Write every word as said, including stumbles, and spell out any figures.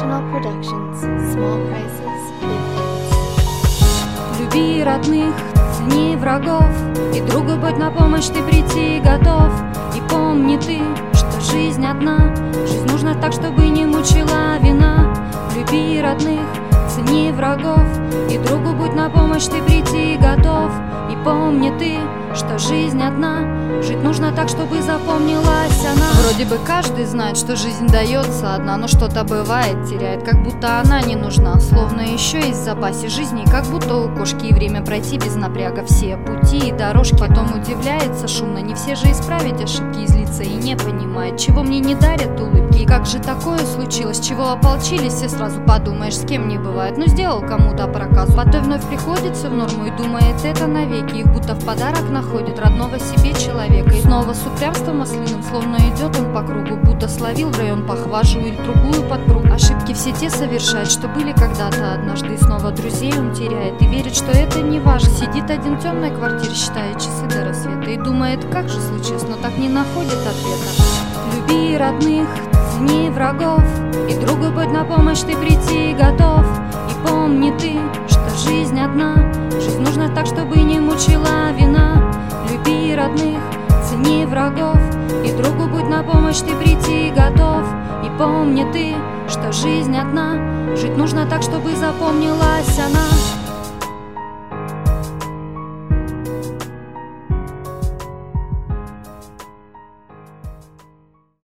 International Productions. Small prices, big hits. Люби родных, цени врагов, и другу будь на помощь ты прийти готов. И помни ты, что жизнь одна, жизнь нужна так, чтобы не мучила вина. Люби родных, цени врагов, и другу будь на помощь ты прийти готов. И помни ты, что жизнь одна, жить нужно так, чтобы запомнилась она. Вроде бы каждый знает, что жизнь дается одна, но что-то бывает, теряет, как будто она не нужна. Словно еще есть в запасе жизни, как будто у кошки, и время пройти без напряга все пути и дорожки. Потом удивляется шумно, не все же исправить ошибки, и злится и не понимает, чего мне не дарят улыбки. И как же такое случилось, чего ополчились все сразу, подумаешь, с кем не бывает. Ну сделал кому-то проказу, потом вновь приходится в норму и думает, это навеки. Их будто в подарок находит родного себе человека. И снова с упрямством ослиным, словно идет он по кругу, будто словил в район похважу или другую подпругу. Ошибки все те совершает, что были когда-то однажды. И снова друзей он теряет и верит, что это не важно. Сидит один в темной квартире, считает часы до рассвета, и думает, как же случилось, но так не находит ответа. Люби родных, цени врагов, и другу будь на помощь ты прийти готов. И помни ты, что жизнь одна, жизнь нужна так, чтобы не мучила вина. Люби родных, цени врагов, и другу будь на помощь ты прийти готов. И помни ты, что жизнь одна, жить нужно так, чтобы запомнилась она.